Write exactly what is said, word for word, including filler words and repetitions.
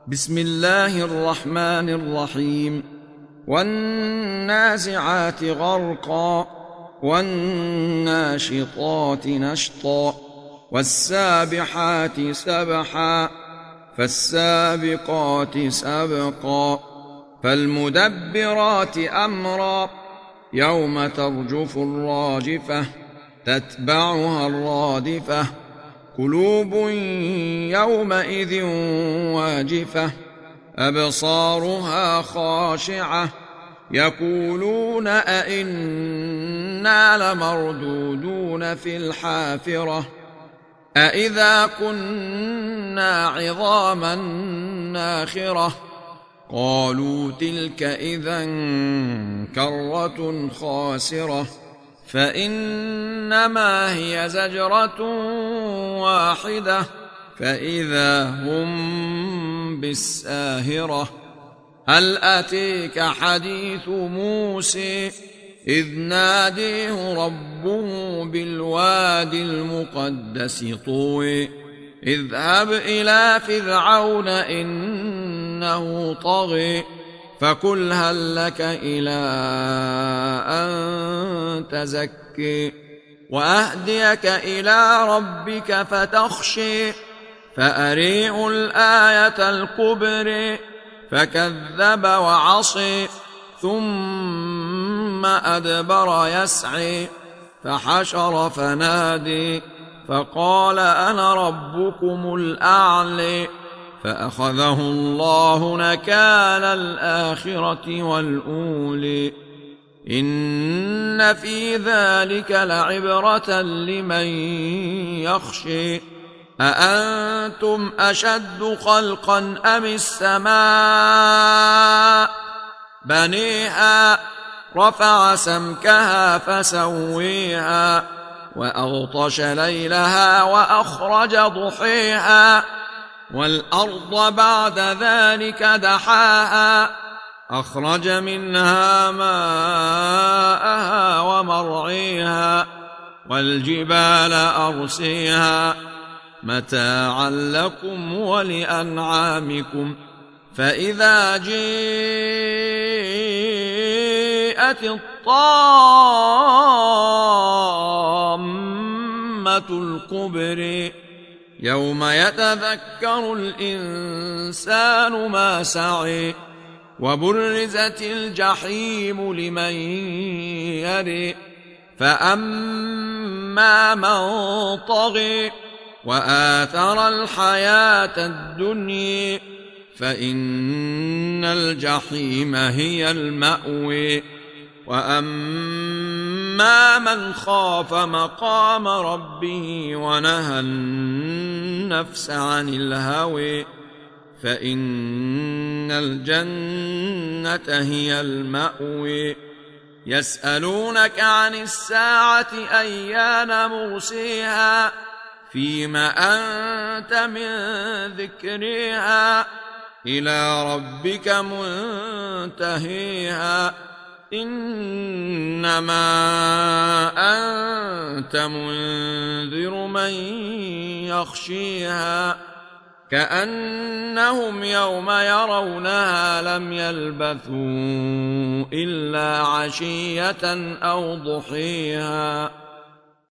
بسم الله الرحمن الرحيم. والنازعات غرقا والناشطات نشطا والسابحات سبحا فالسابقات سبقا فالمدبرات أمرا يوم ترجف الراجفة تتبعها الرادفة قلوب يومئذ واجفة أبصارها خاشعة يقولون أئنا لمردودون في الحافرة أئذا كنا عظاما ناخرة قالوا تلك إذا كرة خاسرة فإنما هي زجرة واحدة فإذا هم بالساهرة. هل أتيك حديث موسى إذ ناديه ربه بالواد المقدس طوى اذهب إلى فرعون إنه طغى فقل هل لك إلى أن تزكي وأهديك إلى ربك فتخشي فأريه الآية الكبرى فكذب وعصي ثم أدبر يسعي فحشر فنادي فقال أنا ربكم الأعلى فأخذه الله نكال الآخرة والأولى إن في ذلك لعبرة لمن يخشى أأنتم أشد خلقا أم السماء بنيها رفع سمكها فسويها وأغطش ليلها وأخرج ضحيها والأرض بعد ذلك دحاها أخرج منها ماءها ومرعيها والجبال أرسيها متاعا لكم ولأنعامكم فإذا جاءت الطامة الكبرى يوم يتذكر الإنسان ما سعى وبرزت الجحيم لمن يرى فأما من طغى وآثر الحياة الدنيا فإن الجحيم هي المأوى وأما من خاف مقام ربه ونهى النفس عن الهوى فإن الجنة هي المأوى يسألونك عن الساعة أيان مرسيها فيما أنت من ذكرها إلى ربك منتهيها إنما أنت منذر من يخشيها كأنهم يوم يرونها لم يلبثوا إلا عشية أو ضحيها.